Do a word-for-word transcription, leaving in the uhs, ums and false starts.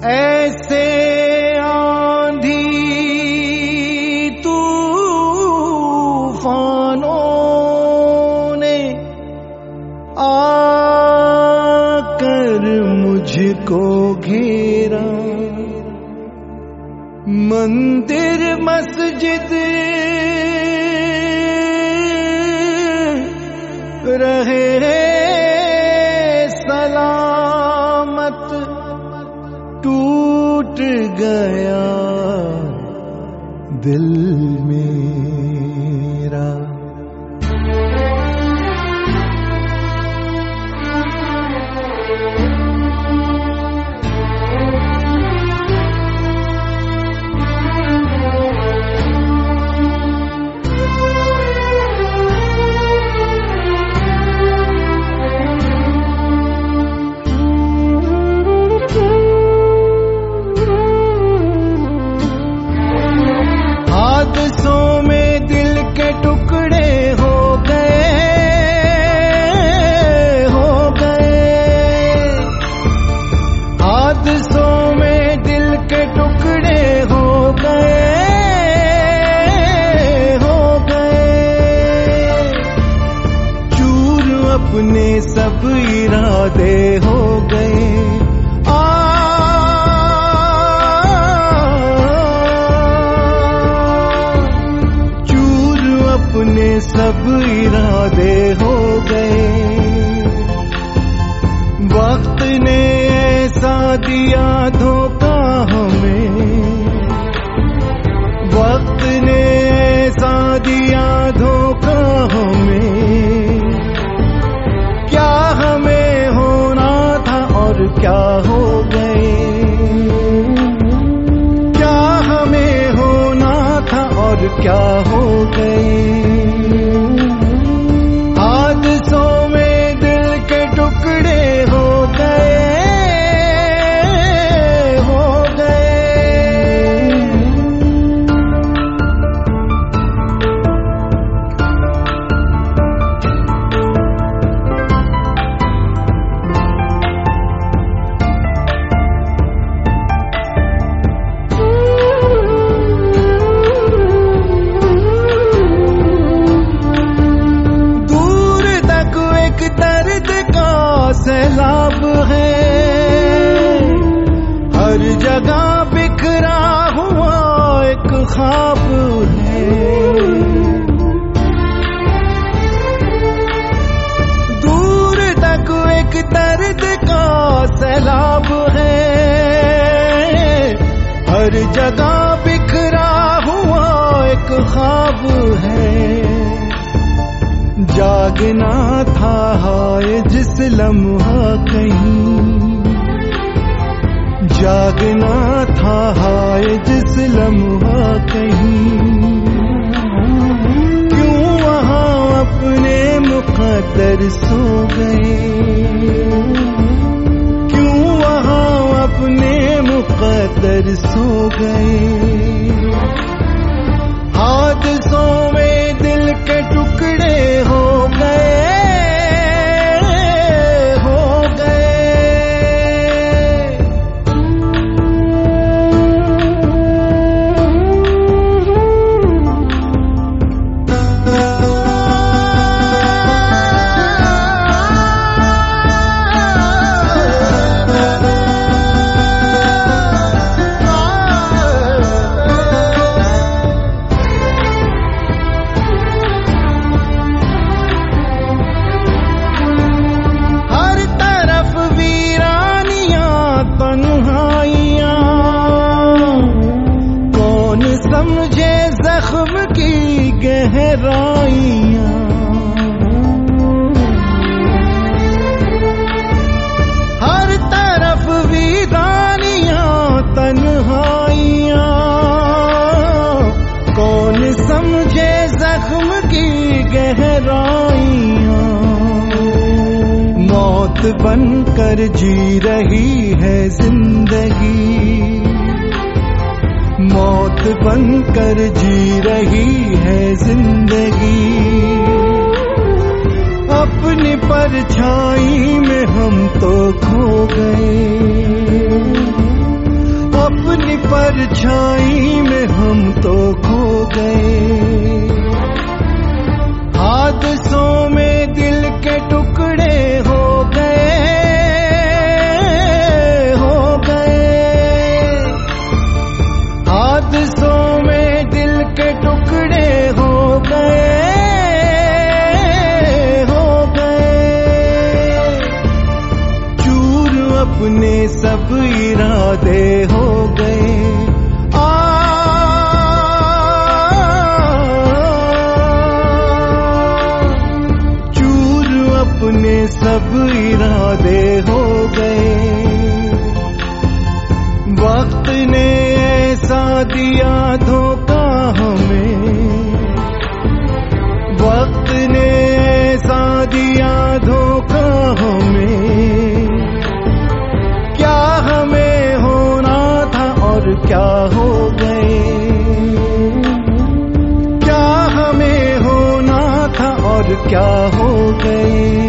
ऐसे आंधी तूफानों ने आकर मुझको घेरा, मंदिर मस्जिद रहे सलामत, टूट गया दिल मेरा। अपने सब इरादे हो गए, आ चूर अपने सब इरादे हो गए। वक्त ने ऐसा दिया धोखा हमें, वक्त ने ऐसा दिया धोखा हमें, क्या हमें होना था और क्या हो गए, क्या हमें होना था और क्या हो गए। हादसों में दिल के टुकड़े हो गए, हो गए। सैलाब है, हर जगह बिखरा हुआ एक ख्वाब है। दूर तक एक दर्द का सैलाब है, हर जगह बिखरा हुआ एक ख्वाब है। जागना था हाय जिस लम्हा कहीं, जागना था हाय जिस लम्हा कहीं, क्यों वहाँ अपने मुक़द्दर सो गए, क्यों वहाँ अपने मुक़द्दर सो गए। हादसों में दिल के टुकड़े हो गए, हो गए। समझे जख्म की गहराइयां, हर तरफ वीरानियां तन्हाइयां, कौन समझे जख्म की गहराइयां। मौत बनकर जी रही है जिंदगी, मौत बनकर जी रही है जिंदगी। अपनी परछाई में हम तो खो गए, परछाई में हम तो खो गए। हादसों में दिल के टुकड़े हो गए, हो गए। हादसों में दिल के टुकड़े हो गए, हो गए। चूर अपने सब इरादे हो गए। अपने सब इरादे हो गए। वक्त ने ऐसा दिया धोखा हमें, वक्त ने ऐसा दिया धोखा हमें। क्या हमें होना था और क्या हो गए, क्या हमें होना था और क्या हो गए।